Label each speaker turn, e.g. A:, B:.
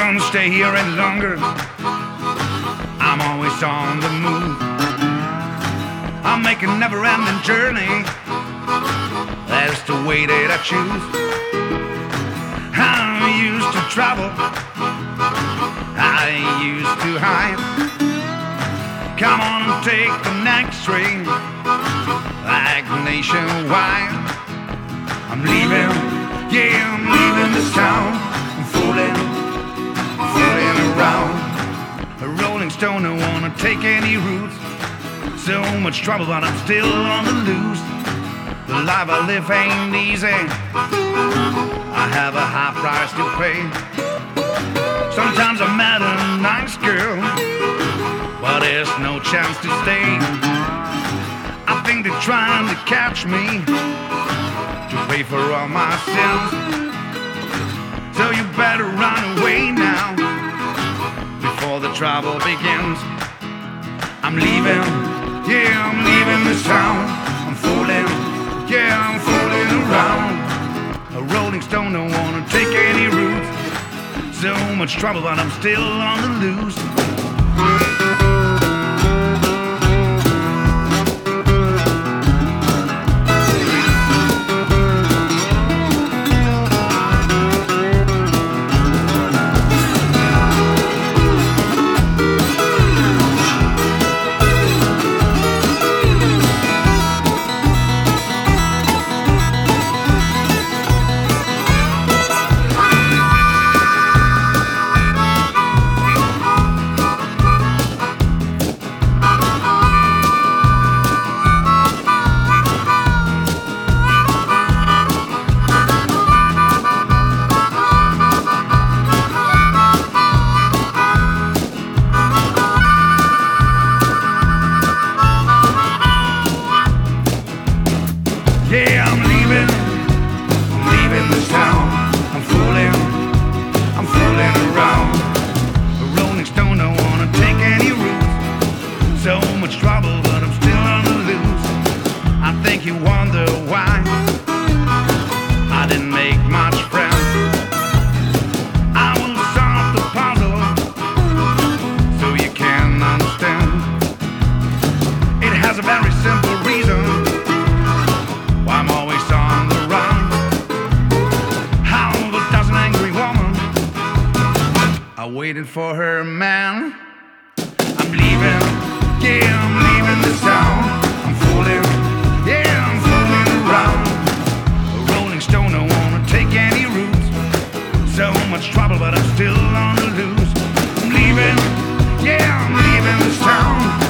A: gonna stay here any longer. I'm always on the move. I'll make a never-ending journey. That's the way that I choose. I used to travel, I used to hide. Come on and take the next train, like nationwide. I'm leaving, yeah, I'm leaving this town. I'm fooling around. A rolling stone, don't wanna take any routes. So much trouble, but I'm still on the loose. The life I live ain't easy. I have a high price to pay. Sometimes I met a nice girl, but there's no chance to stay. I think they're trying to catch me to pay for all my sins. So you better run away now before the trouble begins. I'm leaving, yeah, I'm leaving this town. I'm fooling, yeah, I'm fooling around. A rolling stone, don't wanna take any routes. So much trouble, but I'm still on the loose. Yeah, I'm leaving this town. I'm fooling around. A rolling stone, don't wanna take any routes. So much trouble, but I'm still on the loose. I think you wonder why I didn't make much friends. I will solve the puzzle so you can understand. It has a very simple reason. I'm always on the run. How does an angry woman I waited for her man? I'm leaving, yeah, I'm leaving this town. I'm fooling, yeah, I'm fooling around. A rolling stone, don't wanna take any routes. So much trouble, but I'm still on the loose. I'm leaving, yeah, I'm leaving this town.